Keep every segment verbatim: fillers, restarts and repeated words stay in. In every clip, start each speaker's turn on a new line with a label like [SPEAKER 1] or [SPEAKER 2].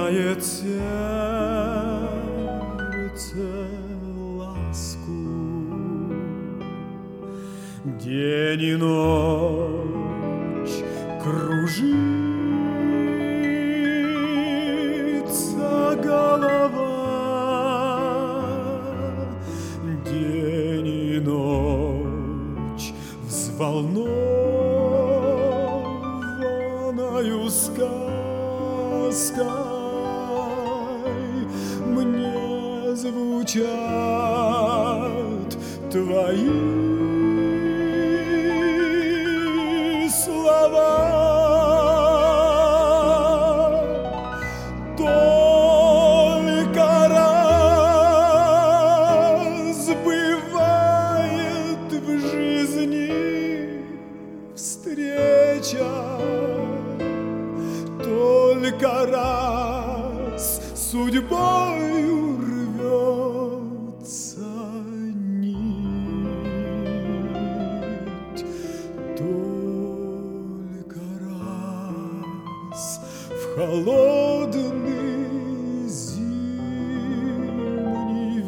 [SPEAKER 1] знает сердце ласку. День и ночь кружится голова, день и ночь взволнованою сказкой мне звучат твои слова. Только раз бывает в жизни встреча, только раз судьбою рвется нить, только раз в холодный зимний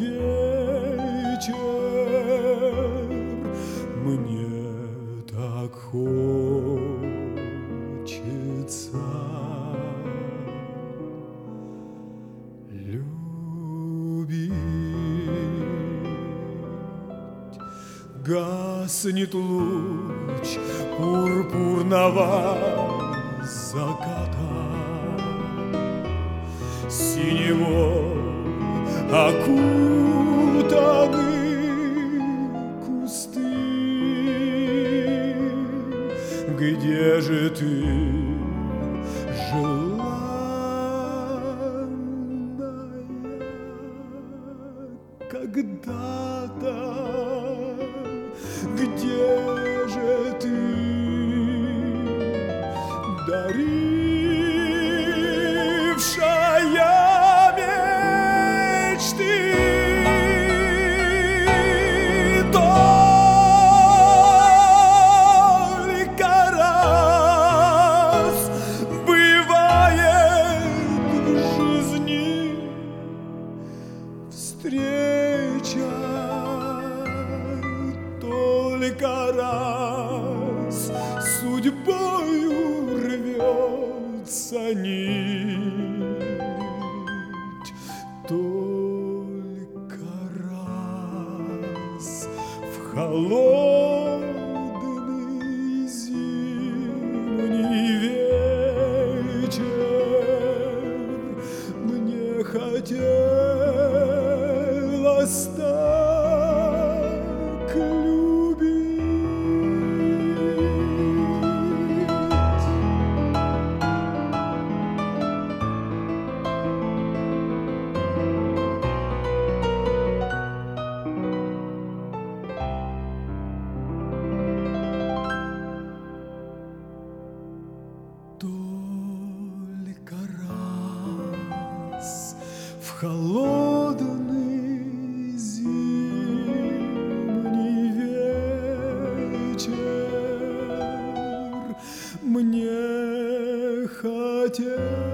[SPEAKER 1] вечер мне так хочется любить. Гаснет луч пурпурного заката, синевой окутаны кусты. Где же ты, желанная, когда-то? Где же ты, дарившая мечты? Только раз бывает в жизни встреча, только раз судьбою рвется нить, только раз в холодный зимний вечер мне хотелось так любить. Только раз в холодный зимний вечер мне хотелось